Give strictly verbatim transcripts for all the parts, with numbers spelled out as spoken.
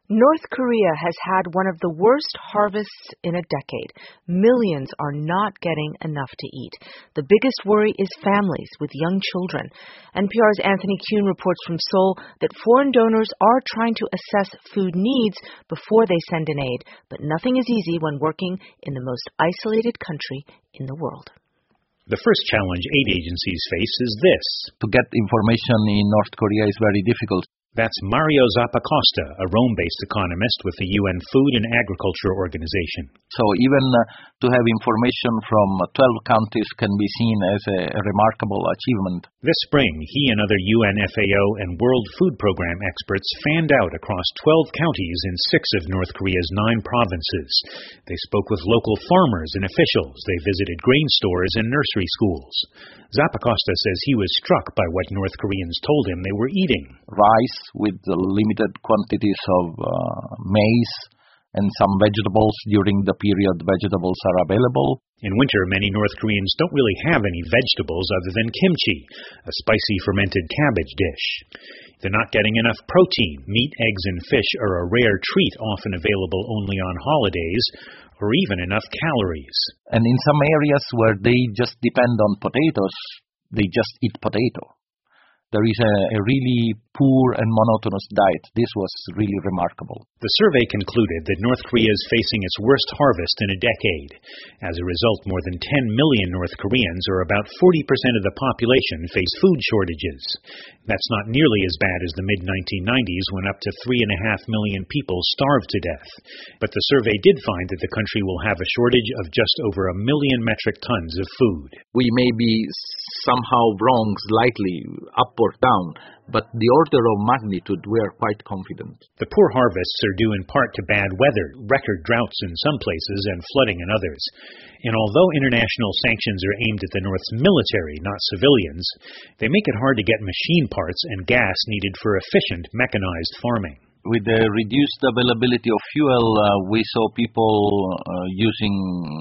North Korea has had one of the worst harvests in a decade. Millions are not getting enough to eat. The biggest worry is families with young children. N P R's Anthony Kuhn reports from Seoul that foreign donors are trying to assess food needs before they send in aid, but nothing is easy when working in the most isolated country in the world. The first challenge aid agencies face is this. To get information in North Korea is very difficult. That's Mario Zappacosta, a Rome-based economist with the U N Food and Agriculture Organization. So even uh, to have information from twelve countries can be seen as a, a remarkable achievement. This spring, he and other U N F A O and World Food Program experts fanned out across twelve counties in six of North Korea's nine provinces. They spoke with local farmers and officials. They visited grain stores and nursery schools. Zappacosta says he was struck by what North Koreans told him they were eating. Rice with limited quantities of uh, maize and some vegetables during the period vegetables are available. In winter, many North Koreans don't really have any vegetables other than kimchi, a spicy fermented cabbage dish. They're not getting enough protein. Meat, eggs, and fish are a rare treat often available only on holidays, or even enough calories. And in some areas where they just depend on potatoes, they just eat potato. There is a, a really poor and monotonous diet. This was really remarkable. The survey concluded that North Korea is facing its worst harvest in a decade. As a result, more than ten million North Koreans, or about forty percent of the population, face food shortages. That's not nearly as bad as the mid nineteen nineties, when up to three and a half million people starved to death. But the survey did find that the country will have a shortage of just over a million metric tons of food. We may be somehow wrong slightly, up or down, but the order of magnitude, we are quite confident. The poor harvests are due in part to bad weather, record droughts in some places, and flooding in others. And although international sanctions are aimed at the North's military, not civilians, they make it hard to get machine parts and gas needed for efficient mechanized farming. With the reduced availability of fuel, uh, we saw people uh, using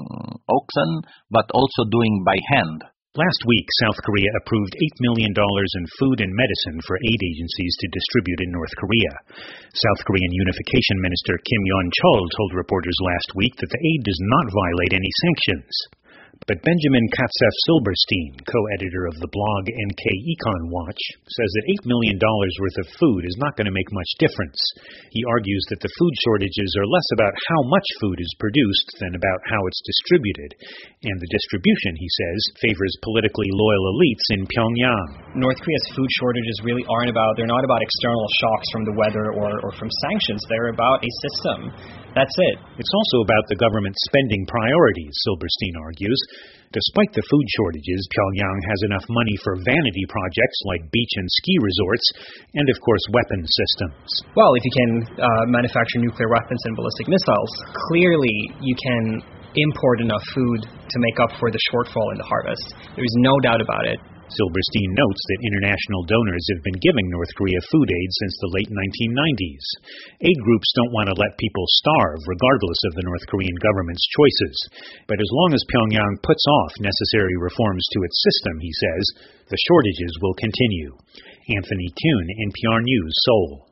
oxen, but also doing by hand. Last week, South Korea approved eight million dollars in food and medicine for aid agencies to distribute in North Korea. South Korean Unification Minister Kim Yeon-chol told reporters last week that the aid does not violate any sanctions. But Benjamin Katsef-Silberstein, co-editor of the blog N K Econ Watch, says that eight million dollars worth of food is not going to make much difference. He argues that the food shortages are less about how much food is produced than about how it's distributed. And the distribution, he says, favors politically loyal elites in Pyongyang. North Korea's food shortages really aren't about, they're not about external shocks from the weather or, or from sanctions. They're about a system. That's it. It's also about the government's spending priorities, Silberstein argues. Despite the food shortages, Pyongyang has enough money for vanity projects like beach and ski resorts and, of course, weapon systems. Well, if you can uh, manufacture nuclear weapons and ballistic missiles, clearly you can import enough food to make up for the shortfall in the harvest. There's no doubt about it. Silberstein notes that international donors have been giving North Korea food aid since the late nineteen nineties. Aid groups don't want to let people starve, regardless of the North Korean government's choices. But as long as Pyongyang puts off necessary reforms to its system, he says, the shortages will continue. Anthony Kuhn, N P R News, Seoul.